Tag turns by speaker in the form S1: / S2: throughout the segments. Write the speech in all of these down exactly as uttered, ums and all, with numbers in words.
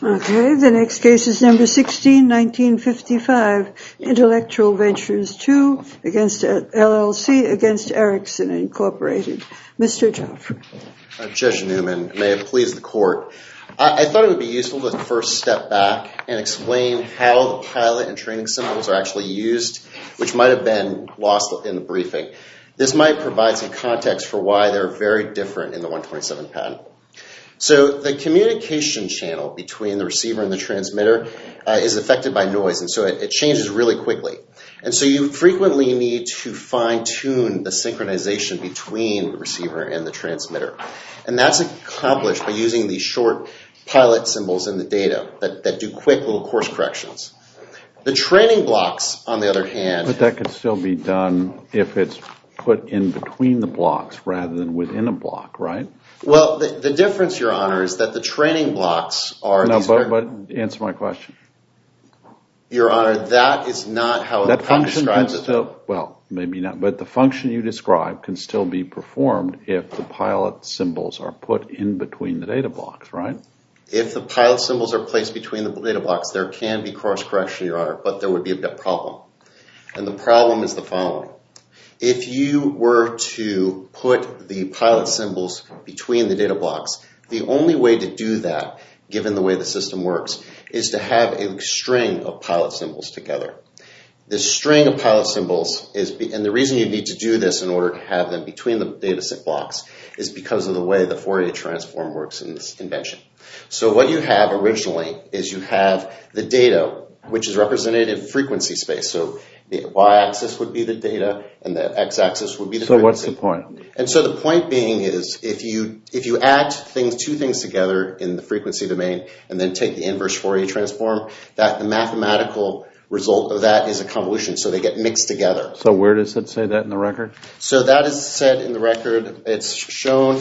S1: Okay, the next case is number sixteen, nineteen fifty-five, Intellectual Ventures two against L L C against Ericsson Incorporated. Mister Joffrey.
S2: Uh, Judge Newman, may it please the court. I, I thought it would be useful to first step back and explain how the pilot and training symbols are actually used, which might have been lost in the briefing. This might provide some context for why they're very different in the one twenty-seven patent. So the communication channel between the receiver and the transmitter uh, is affected by noise, and so it, it changes really quickly. And so you frequently need to fine-tune the synchronization between the receiver and the transmitter. And that's accomplished by using these short pilot symbols in the data that, that do quick little course corrections. The training blocks, on the other hand...
S3: But that could still be done if it's put in between the blocks rather than within a block, right?
S2: Well, the, the difference, Your Honor, is that the training blocks are...
S3: No, but, but answer my question.
S2: Your Honor, that is not how
S3: that
S2: the
S3: function
S2: describes
S3: can
S2: it.
S3: Still, well, maybe not, but the function you describe can still be performed if the pilot symbols are put in between the data blocks, right?
S2: If the pilot symbols are placed between the data blocks, there can be cross correction, Your Honor, but there would be a big problem. And the problem is the following. If you were to put the pilot symbols between the data blocks, the only way to do that, given the way the system works, is to have a string of pilot symbols together. This string of pilot symbols is, and the reason you need to do this in order to have them between the data blocks is because of the way the Fourier transform works in this invention. So what you have originally is you have the data, which is represented in frequency space. So the y-axis would be the data, and the x-axis would be the
S3: so
S2: frequency.
S3: So what's the point?
S2: And so the point being is, if you if you add things, two things together in the frequency domain, and then take the inverse Fourier transform, that the mathematical result of that is a convolution. So they get mixed together.
S3: So where does it say that in the record?
S2: So that is said in the record. It's shown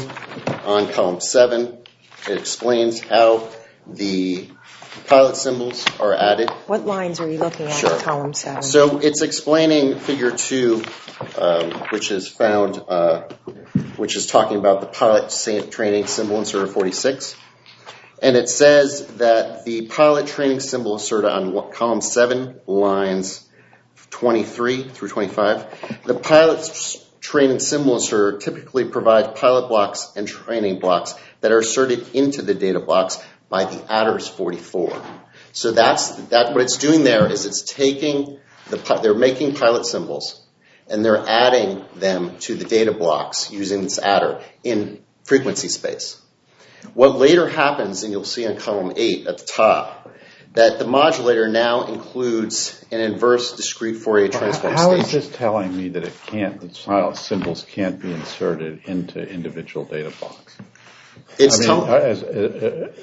S2: on column seven. It explains how the pilot symbols are added.
S4: What lines are you looking at
S2: Sure.
S4: in column seven?
S2: So it's explaining figure two, um, which is found, uh, which is talking about the pilot training symbol inserted forty-six. And it says that the pilot training symbol inserted on column seven, lines twenty-three through twenty-five. The pilot training symbol inserter typically provides pilot blocks and training blocks that are inserted into the data blocks by the adders forty-four. So that's that. What it's doing there is it's taking the they're making pilot symbols and they're adding them to the data blocks using this adder in frequency space. What later happens, and you'll see on column eight at the top, that the modulator now includes an inverse discrete Fourier transform
S3: How
S2: stage.
S3: is this telling me that it can't, the pilot symbols can't be inserted into individual data blocks?
S2: It's
S3: I mean,
S2: tell-
S3: as, uh,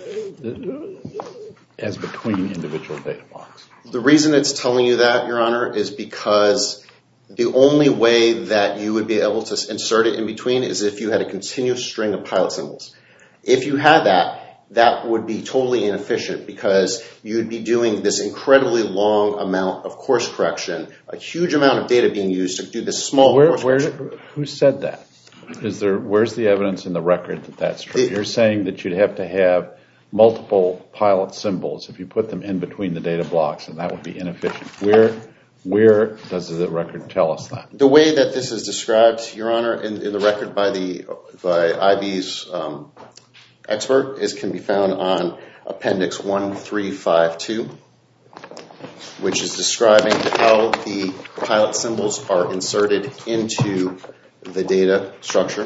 S3: uh, as between individual data blocks.
S2: The reason it's telling you that, Your Honor, is because the only way that you would be able to insert it in between is if you had a continuous string of pilot symbols. If you had that, that would be totally inefficient because you'd be doing this incredibly long amount of course correction, a huge amount of data being used to do this small
S3: where,
S2: course
S3: where,
S2: correction.
S3: Who said that? Is there? Where's the evidence in the record that that's true?
S2: It,
S3: You're saying that you'd have to have multiple pilot symbols if you put them in between the data blocks, and that would be inefficient. Where, where does the record tell us that?
S2: The way that this is described, Your Honor, in, in the record by the by I B's um, expert is can be found on Appendix one three five two, which is describing how the pilot symbols are inserted into the data structure.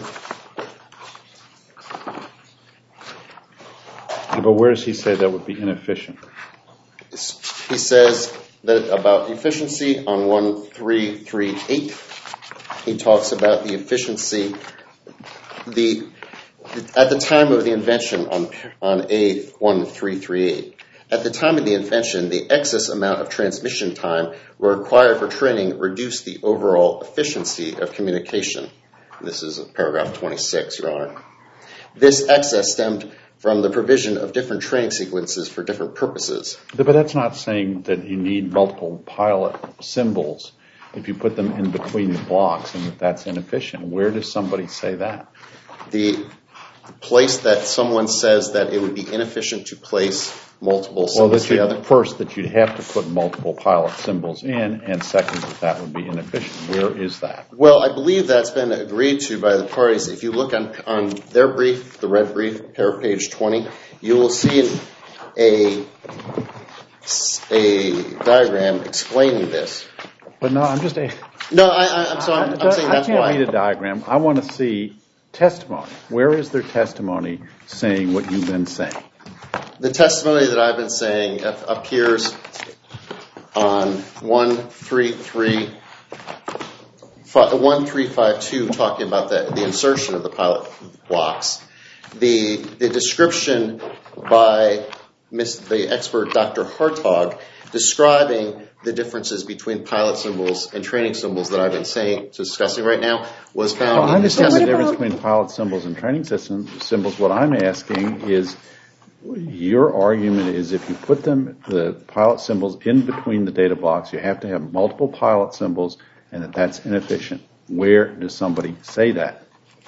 S3: But where does he say that would be inefficient?
S2: He says that about efficiency on one three three eight. He talks about the efficiency. The at the time of the invention on on A one three three eight. At the time of the invention, the excess amount of transmission time required for training reduced the overall efficiency of communication. This is paragraph twenty-six, Your Honor. This excess stemmed from the provision of different training sequences for different purposes.
S3: But that's not saying that you need multiple pilot symbols if you put them in between the blocks and that that's inefficient. Where does somebody say that?
S2: The place that someone says that it would be inefficient to place multiple
S3: Well,
S2: symbols
S3: that
S2: together.
S3: you'd, first, that you'd have to put multiple pilot symbols in, and second, that that would be inefficient. Where is that?
S2: Well, I believe that's been agreed to by the parties. If you look on, on their brief, the red brief, page twenty, you will see a, a diagram explaining this.
S3: But no, I'm just... A,
S2: no, I, I, I'm, so I'm, I'm saying that's why.
S3: I can't read a diagram. I want to see testimony. Where is their testimony saying what you've been saying?
S2: The testimony that I've been saying appears on one three three five two, talking about the, the insertion of the pilot blocks. The, the description by Miss, the expert Doctor Hartog describing the differences between pilot symbols and training symbols that I've been saying, discussing right now, was found
S3: well,
S2: in
S3: I understand
S2: the
S3: the difference between pilot symbols and training system symbols. What I'm asking is, your argument is if you put them, the pilot symbols, in between the data blocks, you have to have multiple pilot symbols, and that that's inefficient. Where does somebody say that?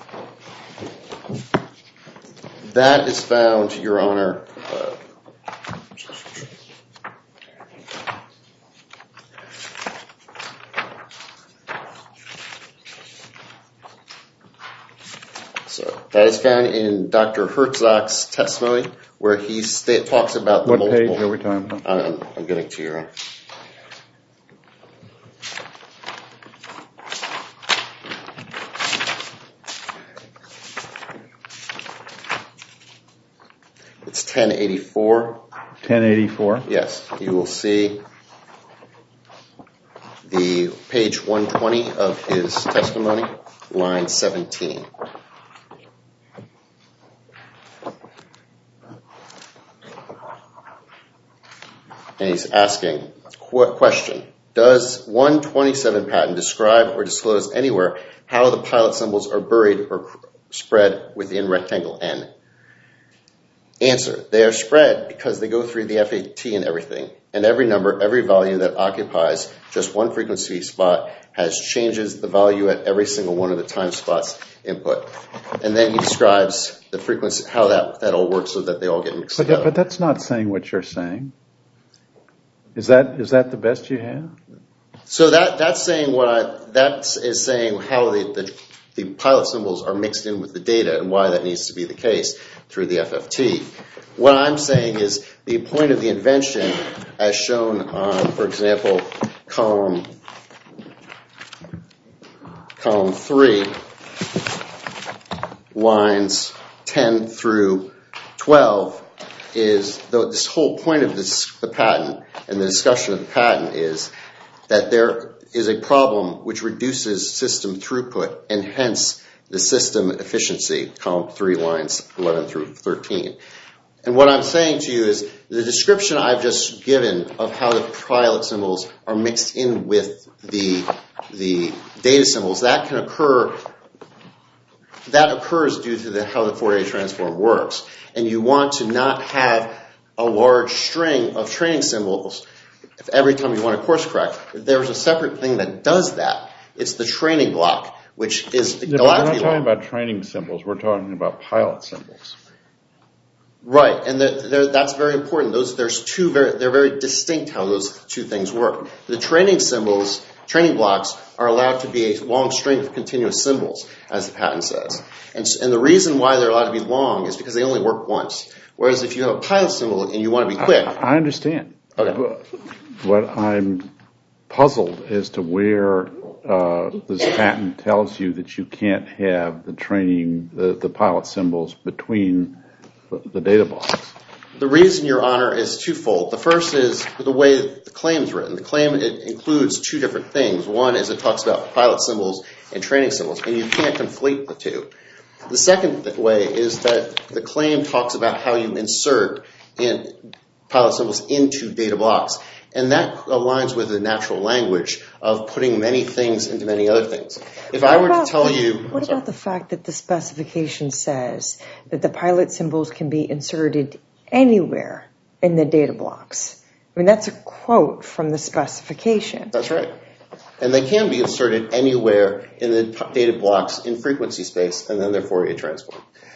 S2: That is found, Your Honor. Uh, so that is found in Doctor Herzog's testimony, where he sta- talks about the
S3: what
S2: multiple.
S3: What page are we talking about?
S2: I'm, I'm getting to Your Honor. It's ten eighty-four.
S3: ten eighty-four?
S2: Yes, you will see the page one twenty of his testimony, line seventeen. And he's asking, qu- question, does one twenty-seven patent describe or disclose anywhere how the pilot symbols are buried or spread within rectangle N? Answer, they are spread because they go through the F A T and everything. And every number, every value that occupies just one frequency spot has changes the value at every single one of the time spots input. And then he describes the frequency, how that, that all works so that they all get mixed
S3: but,
S2: together.
S3: But that's not saying what you're saying. Is that is that the best you have?
S2: So that that's saying what I that is saying how the, the the pilot symbols are mixed in with the data and why that needs to be the case through the F F T. What I'm saying is the point of the invention, as shown on, for example, column column three, lines ten through twelve, is the, this whole point of this the patent and the discussion of the patent is that there is a problem which reduces system throughput and hence the system efficiency, column three, lines eleven through thirteen. And what I'm saying to you is the description I've just given of how the pilot symbols are mixed in with the the data symbols, that can occur, that occurs due to the, how the Fourier transform works. And you want to not have a large string of training symbols if every time you want to course correct. There's a separate thing that does that. It's the training block, which is
S3: yeah,
S2: allowed to be
S3: We're not talking
S2: long.
S3: about training symbols. We're talking about pilot symbols.
S2: Right, and the, the, that's very important. Those there's two very they're very distinct how those two things work. The training symbols, training blocks, are allowed to be a long string of continuous symbols, as the patent says. And, and the reason why they're allowed to be long is because they only work once. Whereas if you have a pilot symbol and you want to be quick,
S3: I, I understand.
S2: Okay.
S3: What I'm puzzled as to where uh, this patent tells you that you can't have the training, the, the pilot symbols between the, the data blocks.
S2: The reason, Your Honor, is twofold. The first is the way the claim is written. The claim it includes two different things. One is it talks about pilot symbols and training symbols, and you can't conflate the two. The second way is that the claim talks about how you insert in pilot symbols into data blocks. And that aligns with the natural language of putting many things into many other things. If I were to tell you...
S4: What about the fact that the specification says that the pilot symbols can be inserted anywhere in the data blocks? I mean, that's a quote from the specification.
S2: That's right. And they can be inserted anywhere in the data blocks in frequency space, and then they're Fourier transform.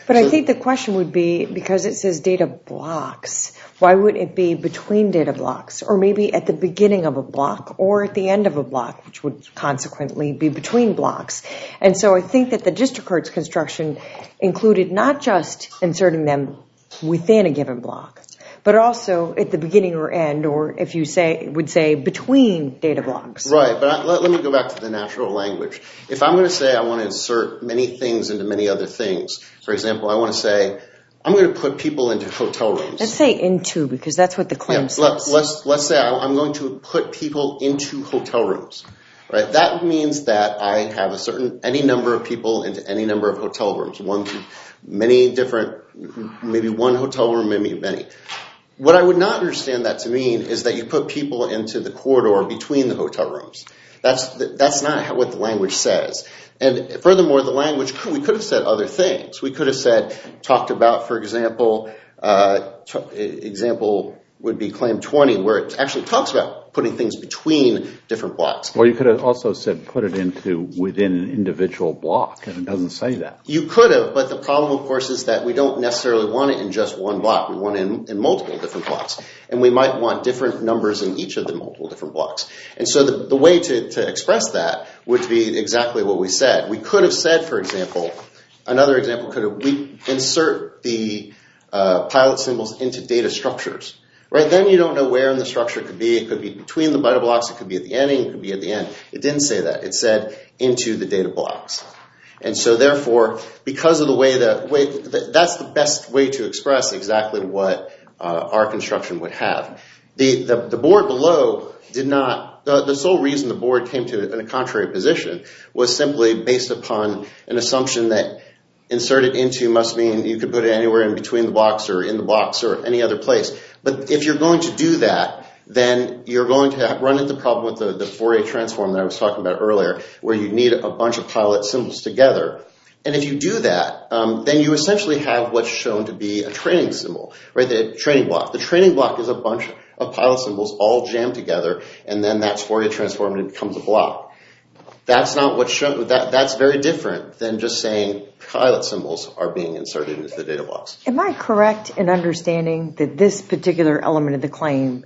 S4: But I think the question would be, because it says data blocks, why would it be between data blocks? Or maybe at the beginning of a block or at the end of a block, which would consequently be between blocks. And so I think that the district court's construction included not just inserting them within a given block, but also at the beginning or end, or if you say would say between data blocks.
S2: Right, but I, let, let me go back to the natural language. If I'm going to say I want to insert many things into many other things, for example, I want to say I'm going to put people into hotel rooms.
S4: Let's say into, because that's what the claim
S2: yeah,
S4: says.
S2: Let, let's, let's say I, I'm going to put people into hotel rooms. Right, that means that I have a certain, any number of people into any number of hotel rooms, one, many different, maybe one hotel room, maybe many. What I would not understand that to mean is that you put people into the corridor between the hotel rooms. That's that's not how, what the language says. And furthermore, the language, we could have said other things. We could have said, talked about, for example, uh, t- example would be claim twenty, where it actually talks about putting things between different blocks.
S3: Or you could have also said put it into within an individual block, and it doesn't say that.
S2: You could have, but the problem, of course, is that we don't necessarily want it in just one block. We want it in, in multiple different blocks. And we might want different numbers in each of the multiple different blocks. And so the, the way to, to express that would be exactly what we said. We could have said, for example, another example could have, we insert the uh, pilot symbols into data structures. Right, then you don't know where in the structure it could be. It could be between the data blocks. It could be at the ending. It could be at the end. It didn't say that. It said into the data blocks. And so therefore, because of the way that, way, that's the best way to express exactly what uh, our construction would have. The, the, the board below did not, the, the sole reason the board came to a contrary position was simply based upon an assumption that inserted into must mean you could put it anywhere in between the blocks or in the blocks or any other place. But if you're going to do that, then you're going to run into the problem with the, the Fourier transform that I was talking about earlier, where you need a bunch of pilot symbols together. And if you do that, um, then you essentially have what's shown to be a training symbol, right? The training block. The training block is a bunch of pilot symbols all jammed together, and then that's Fourier transformed and it becomes a block. That's not what's shown. That, that's very different than just saying pilot symbols are being inserted into the data blocks.
S4: Am I correct in understanding that this particular element of the claim,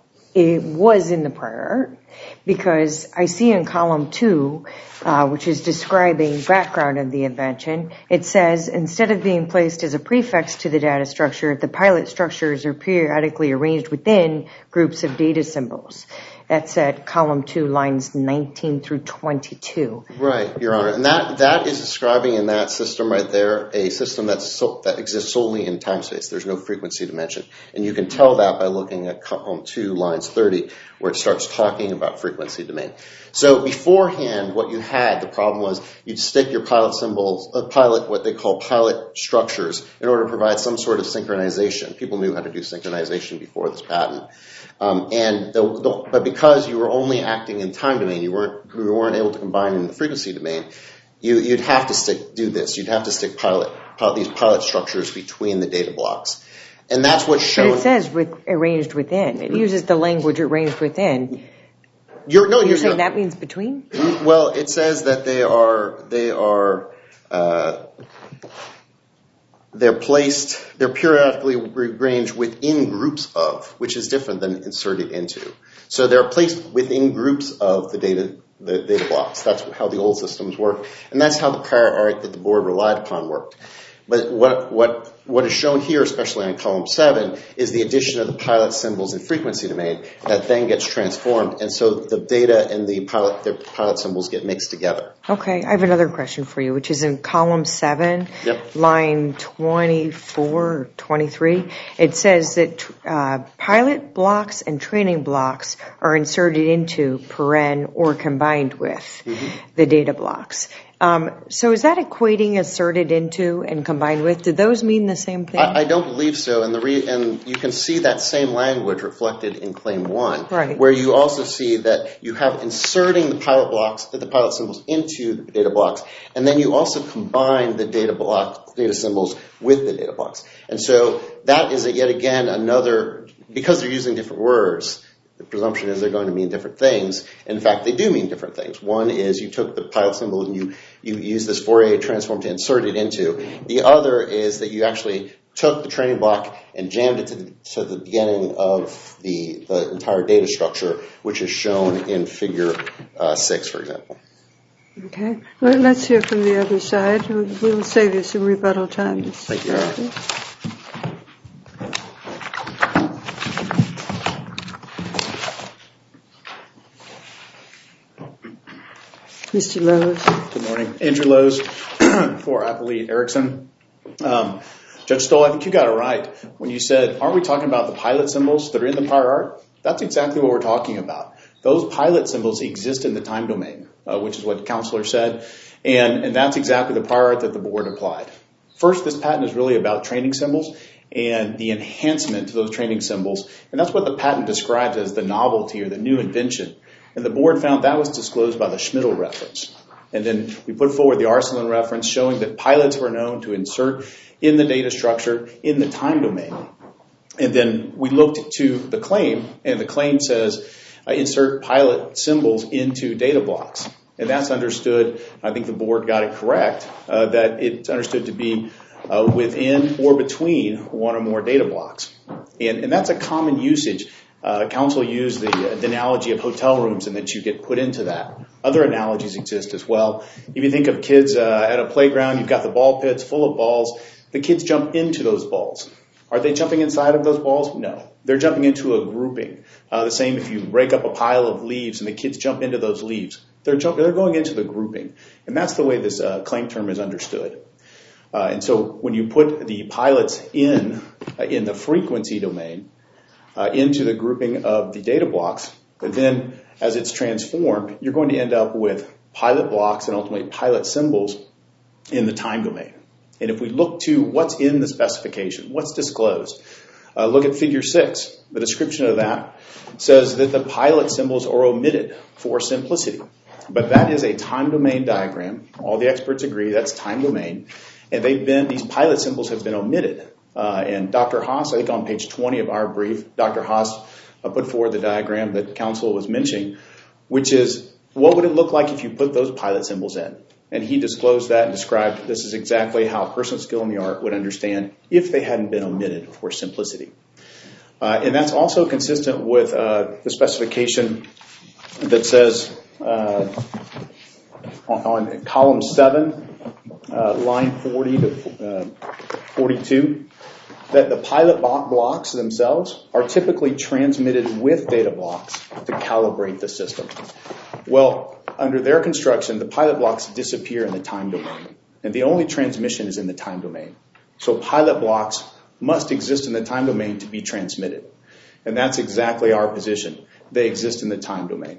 S4: it was in the prior art? Because I see in column two, uh, which is describing background of the invention, it says instead of being placed as a prefix to the data structure, the pilot structures are periodically arranged within groups of data symbols. That's at column two, lines nineteen through twenty-two.
S2: Right, Your Honor. And that, that is describing in that system right there a system that's so, that exists solely in time space. There's no frequency dimension. And you can tell that by looking at column two, lines thirty, where it starts talking about frequency domain. So beforehand, what you had, the problem was you'd stick your pilot symbols, uh, pilot, what they call pilot structures, in order to provide some sort of synchronization. People knew how to do synchronization before this patent. Um, and the, the, but because you were only acting in time domain, you weren't you weren't able to combine in the frequency domain. You, you'd have to stick do this. You'd have to stick pilot, pilot these pilot structures between the data blocks, and that's what's shown.
S4: But it says with, arranged within. It uses the language arranged within.
S2: You're no,
S4: you're,
S2: you're
S4: saying that means between.
S2: Well, it says that they are they are. Uh, They're placed, they're periodically arranged within groups of, which is different than inserted into. So they're placed within groups of the data, the data blocks. That's how the old systems work. And that's how the prior art that the board relied upon worked. But what, what, what is shown here, especially on column seven, is the addition of the pilot symbols in frequency domain that then gets transformed. And so the data and the pilot, the pilot symbols get mixed together.
S4: Okay, I have another question for you, which is in column seven,
S2: yep.
S4: line twenty-four or twenty-three. It says that uh, pilot blocks and training blocks are inserted into, paren, or combined with mm-hmm. the data blocks. Um, so is that equating inserted into and combined with? Do those mean the same thing?
S2: I, I don't believe so. And the re, and you can see that same language reflected in claim one,
S4: right.
S2: where you also see that you have inserting the pilot blocks, the pilot symbols into the data blocks, and then you also combine the data block, data symbols with the data blocks. And so that is yet again another, because they're using different words, the presumption is they're going to mean different things. In fact, they do mean different things. One is you took the pilot symbol and you, you used this Fourier transform to insert it into. The other is that you actually took the training block and jammed it to the, to the beginning of the, the entire data structure, which is shown in figure uh, six, for example.
S1: Okay. Well, let's hear from the other side. We'll, we'll save you some rebuttal time.
S2: Thank you, Your Honor.
S1: Mister Lowe's.
S5: Good morning. Andrew Lowe's for Appellee Erickson. Um, Judge Stoll, I think you got it right when you said, aren't we talking about the pilot symbols that are in the prior art? That's exactly what we're talking about. Those pilot symbols exist in the time domain, uh, which is what the counselor said, and, and that's exactly the prior art that the board applied. First, this patent is really about training symbols and the enhancement to those training symbols, and that's what the patent describes as the novelty or the new invention. And the board found that was disclosed by the Schmidl reference. And then we put forward the Arsalan reference showing that pilots were known to insert in the data structure in the time domain. And then we looked to the claim, and the claim says uh, insert pilot symbols into data blocks. And that's understood, I think the board got it correct, uh, that it's understood to be uh, within or between one or more data blocks. And, and that's a common usage. Uh, counsel used the, uh, the analogy of hotel rooms and that you get put into that. Other analogies exist as well. If you think of kids uh, at a playground, you've got the ball pits full of balls. The kids jump into those balls. Are they jumping inside of those balls? No. They're jumping into a grouping. Uh, the same if you break up a pile of leaves and the kids jump into those leaves. They're, jump, they're going into the grouping. And that's the way this uh, claim term is understood. Uh, and so when you put the pilots in, uh, in the frequency domain, Uh, into the grouping of the data blocks, but then as it's transformed, you're going to end up with pilot blocks and ultimately pilot symbols in the time domain. And if we look to what's in the specification, what's disclosed, uh, look at figure six. The description of that says that the pilot symbols are omitted for simplicity. But that is a time domain diagram. All the experts agree that's time domain. And they've been, these pilot symbols have been omitted. Uh, and Doctor Haas, I think on page twenty of our brief, Doctor Haas uh, put forward the diagram that counsel was mentioning, which is what would it look like if you put those pilot symbols in? And he disclosed that and described this is exactly how a person of skill in the art would understand if they hadn't been omitted for simplicity. Uh, and that's also consistent with uh, the specification that says uh, on, on column seven, uh, line forty to uh, forty-two, that the pilot blocks themselves are typically transmitted with data blocks to calibrate the system. Well, under their construction, the pilot blocks disappear in the time domain, and the only transmission is in the time domain. So pilot blocks must exist in the time domain to be transmitted, and that's exactly our position. They exist in the time domain.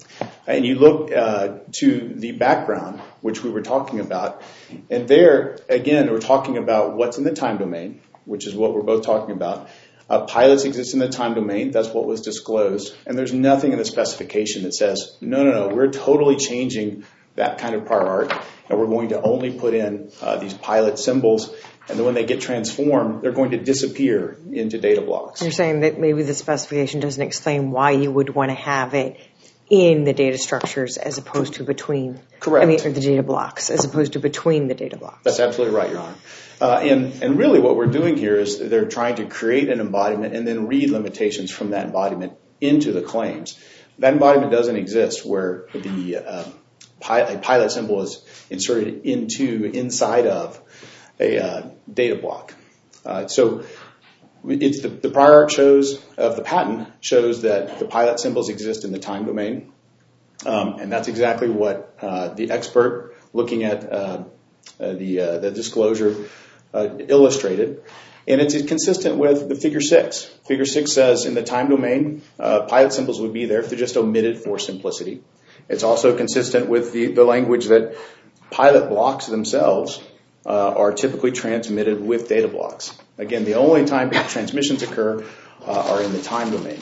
S5: And you look uh, to the background, which we were talking about, and there, again, we're talking about what's in the time domain, which is what we're both talking about. Uh, pilots exist in the time domain. That's what was disclosed. And there's nothing in the specification that says, no, no, no, we're totally changing that kind of prior art, and we're going to only put in uh, these pilot symbols, and then when they get transformed, they're going to disappear into data blocks.
S4: You're saying that maybe the specification doesn't explain why you would want to have it in the data structures as opposed to between.
S5: Correct.
S4: I mean, or the data blocks as opposed to between the data blocks.
S5: That's absolutely right, Your Honor. Uh, and, and really what we're doing here is they're trying to create an embodiment and then read limitations from that embodiment into the claims. That embodiment doesn't exist where the uh, pi- a pilot symbol is inserted into, inside of a uh, data block. Uh, so it's the, the prior art shows of the patent shows that the pilot symbols exist in the time domain. Um, and that's exactly what uh, the expert looking at uh, uh, the, uh, the disclosure uh, illustrated. And it's consistent with the figure six. Figure six says in the time domain, uh, pilot symbols would be there if they're just omitted for simplicity. It's also consistent with the, the language that pilot blocks themselves uh, are typically transmitted with data blocks. Again, the only time transmissions occur uh, are in the time domain.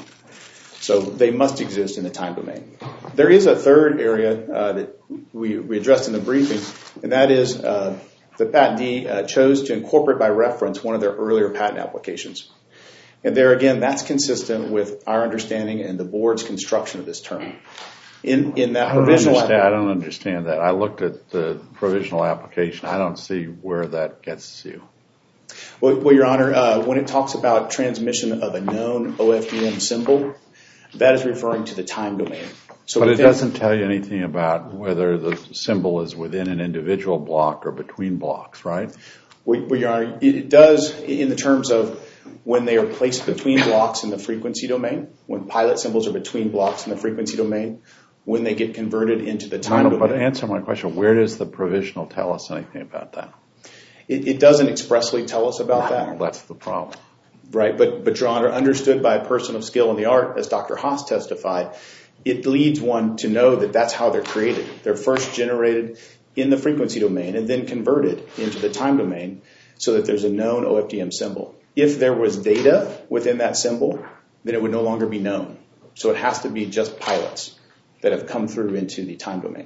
S5: So they must exist in the time domain. There is a third area uh, that we, we addressed in the briefing, and that is uh, the patentee uh, chose to incorporate by reference one of their earlier patent applications. And there again, that's consistent with our understanding and the board's construction of this term. In, in that
S3: I don't,
S5: provisional
S3: understand, I don't understand that. I looked at the provisional application. I don't see where that gets you.
S5: Well, well Your Honor, uh, when it talks about transmission of a known O F D M symbol, that is referring to the time domain. So
S3: but
S5: within,
S3: it doesn't tell you anything about whether the symbol is within an individual block or between blocks, right?
S5: Well, well Your Honor, it, it does in the terms of when they are placed between blocks in the frequency domain, when pilot symbols are between blocks in the frequency domain, when they get converted into the time
S3: no, no,
S5: domain.
S3: But answer my question, where does the provisional tell us anything about that?
S5: It, it doesn't expressly tell us about
S3: no,
S5: that.
S3: That's the problem.
S5: Right, but, but Your Honor, understood by a person of skill in the art, as Doctor Haas testified, it leads one to know that that's how they're created. They're first generated in the frequency domain and then converted into the time domain so that there's a known O F D M symbol. If there was data within that symbol, then it would no longer be known. So it has to be just pilots that have come through into the time domain.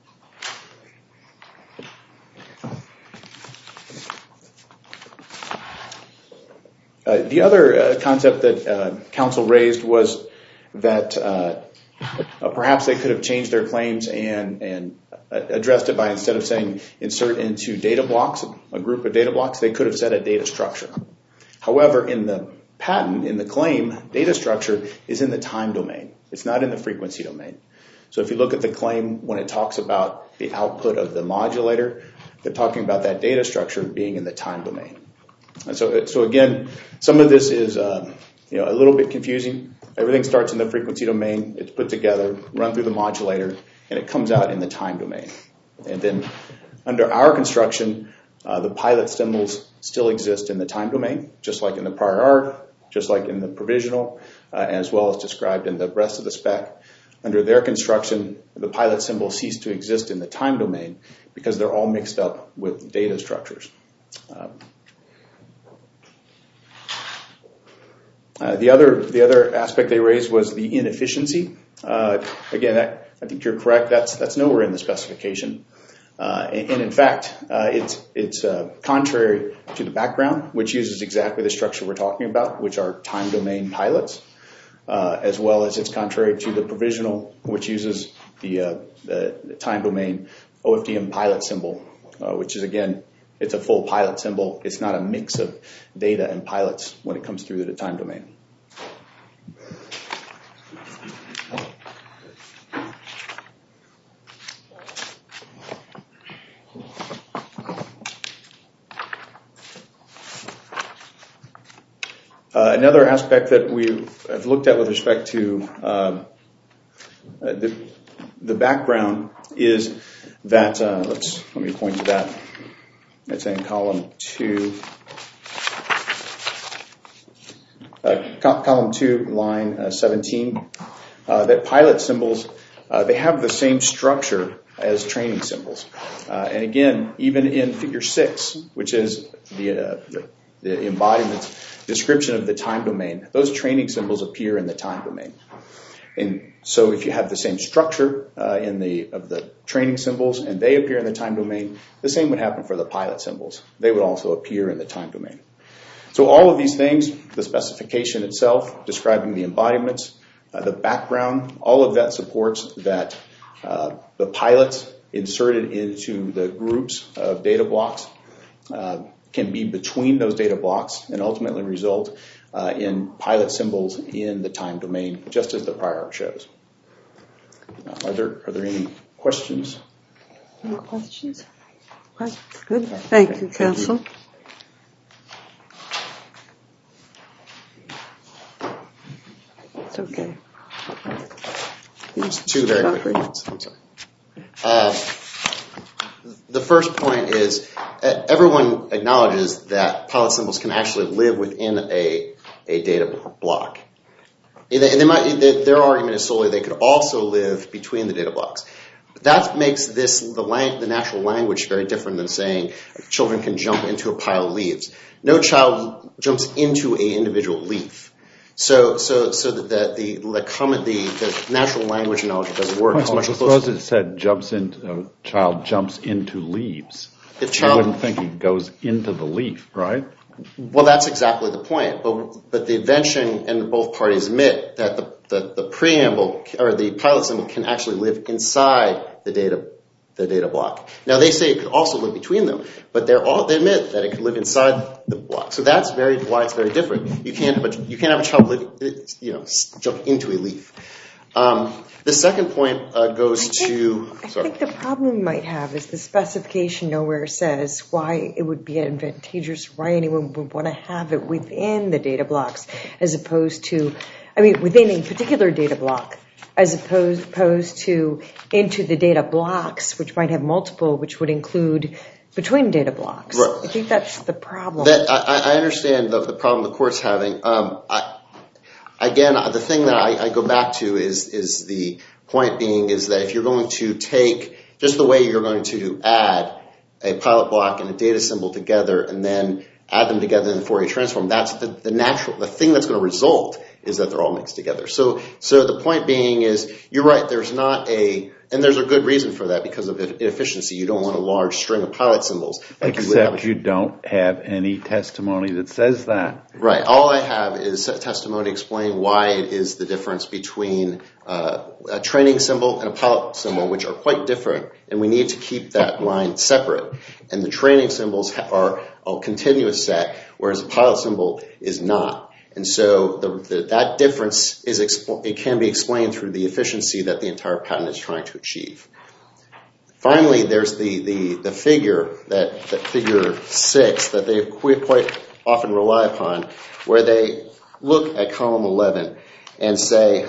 S5: Uh, the other uh, concept that uh, counsel raised was that uh, uh, perhaps they could have changed their claims and, and addressed it by, instead of saying insert into data blocks, a group of data blocks, they could have said a data structure. However, in the patent, in the claim, data structure is in the time domain. It's not in the frequency domain. So if you look at the claim, when it talks about the output of the modulator, they're talking about that data structure being in the time domain. And so, so again, some of this is um, you know, a little bit confusing. Everything starts in the frequency domain. It's put together, run through the modulator, and it comes out in the time domain. And then under our construction, uh, the pilot symbols still exist in the time domain, just like in the prior art, just like in the provisional, uh, as well as described in the rest of the spec. Under their construction, the pilot symbols cease to exist in the time domain because they're all mixed up with data structures. Uh, Uh, the other the other aspect they raised was the inefficiency. Uh, again, that, I think you're correct. That's that's nowhere in the specification, uh, and, and in fact, uh, it's it's uh, contrary to the background, which uses exactly the structure we're talking about, which are time domain pilots, uh, as well as it's contrary to the provisional, which uses the, uh, the, the time domain O F D M pilot symbol, uh, which is again. It's a full pilot symbol. It's not a mix of data and pilots when it comes through to the time domain. Uh, another aspect that we have looked at with respect to um, uh, the, the background is that, uh, let's, let me point to that. It's in column two, uh, co- column two, line uh, seventeen, uh, that pilot symbols, uh, they have the same structure as training symbols. Uh, and again, even in figure six, which is the, uh, the, the embodiment description of the time domain, those training symbols appear in the time domain. And so if you have the same structure uh, in the of the training symbols and they appear in the time domain, the same would happen for the pilot symbols. They would also appear in the time domain. So all of these things, the specification itself, describing the embodiments, uh, the background, all of that supports that uh, the pilots inserted into the groups of data blocks uh, can be between those data blocks and ultimately result Uh, in pilot symbols in the time domain, just as the prior art shows. Uh, are there are there any questions?
S1: No questions? Right. Good. Thank
S5: Okay.
S1: you, counsel.
S5: Thank you.
S1: It's okay.
S2: Just two very quick points. I'm sorry. Uh, the first point is uh, everyone acknowledges that pilot symbols can actually live within a a data block. And they might, their argument is solely they could also live between the data blocks. That makes this, the, lang, the natural language, very different than saying children can jump into a pile of leaves. No child jumps into an individual leaf. So, so, so that the the the, comment, the the natural language knowledge doesn't work.
S3: Well,
S2: it's much
S3: I
S2: closer.
S3: suppose it said jumps into, a child jumps into leaves.
S2: If
S3: You
S2: child,
S3: wouldn't think he goes into the leaf, right?
S2: Well, that's exactly the point. But, but the invention, and both parties admit that the, the, the preamble or the pilot symbol can actually live inside the data the data block. Now they say it could also live between them, but they're all they admit that it could live inside the block. So that's very why it's very different. You can't have a, you can't have a child live, you know, jump into a leaf. Um, the second point uh, goes
S4: I think,
S2: to.
S4: I
S2: sorry.
S4: think the problem you might have is the specification nowhere says why it would be advantageous, why anyone would want to have it within the data blocks, as opposed to, I mean, within a particular data block, as opposed, opposed to into the data blocks, which might have multiple, which would include between data blocks.
S2: Right.
S4: I think that's the problem.
S2: That I, I understand the, the problem the court's having. Um, I, again, the thing that I, I go back to is is the point being is that if you're going to take just the way you're going to add a pilot block and a data symbol together and then add them together in the Fourier transform, that's the, the natural, the thing that's going to result is that they're all mixed together. So, so the point being is, you're right, there's not a, and there's a good reason for that because of inefficiency. You don't want a large string of pilot symbols. Like
S3: Except
S2: you, would have
S3: you don't have any testimony that says that.
S2: Right. All I have is testimony explaining why it is the difference between uh, a training symbol and a pilot symbol, which are quite different, and we need to keep that line separate. And the training symbols are a continuous set, whereas a pilot symbol is not. And so the, the, that difference is expl- it can be explained through the efficiency that the entire patent is trying to achieve. Finally, there's the, the, the figure, that, that figure six, that they quite, quite often rely upon, where they look at column eleven and say,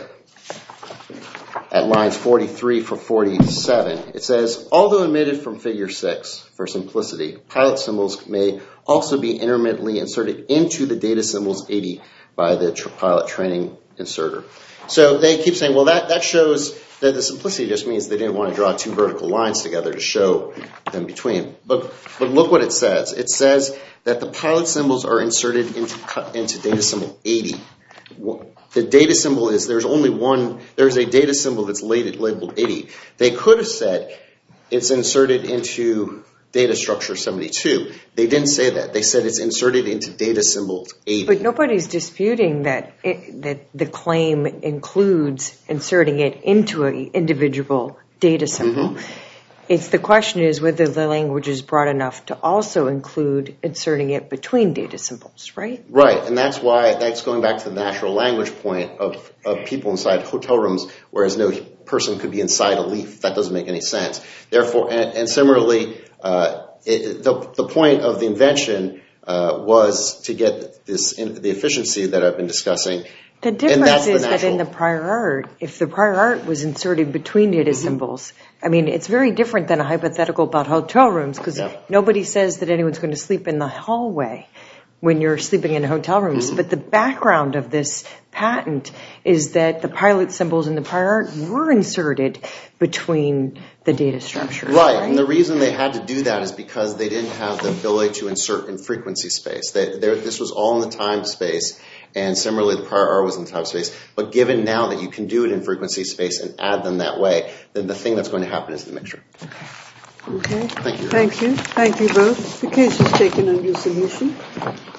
S2: at lines forty-three for forty-seven, it says, although omitted from figure six for simplicity, pilot symbols may also be intermittently inserted into the data symbols eighty by the tr- pilot training inserter. So they keep saying, well, that, that shows that the simplicity just means they didn't want to draw two vertical lines together to show them between. But, but look what it says. It says that the pilot symbols are inserted into, into data symbol eighty. The data symbol is, there's only one, there's a data symbol that's labeled, labeled eighty. They could have said it's inserted into data structure seventy-two. They didn't say that. They said it's inserted into data symbol eighty.
S4: But nobody's disputing that it, that the claim includes inserting it into an individual data symbol. Mm-hmm. It's the question is whether the language is broad enough to also include inserting it between data symbols, right?
S2: Right, and that's why, that's going back to the natural language point of, of people inside hotel rooms, whereas no person could be inside a leaf. That doesn't make any sense. Therefore, and, and similarly, uh, it, the, the point of the invention uh, was to get this in, the efficiency that I've been discussing.
S4: The difference is that in the prior art, if the prior art was inserted between data mm-hmm. symbols, I mean, it's very different than a hypothetical about hotel rooms because yeah. nobody says that anyone's going to sleep in the hallway when you're sleeping in hotel rooms. Mm-hmm. But the background of this patent is that the pilot symbols in the prior art were inserted between the data structures.
S2: Right,
S4: right?
S2: And the reason they had to do that is because they didn't have the ability to insert in frequency space. They, this was all in the time space. And similarly, the prior art was in time space. But given now that you can do it in frequency space and add them that way, then the thing that's going to happen is the mixture.
S1: Okay.
S2: Thank you.
S1: Thank you. Thank you both. The case is taken under submission.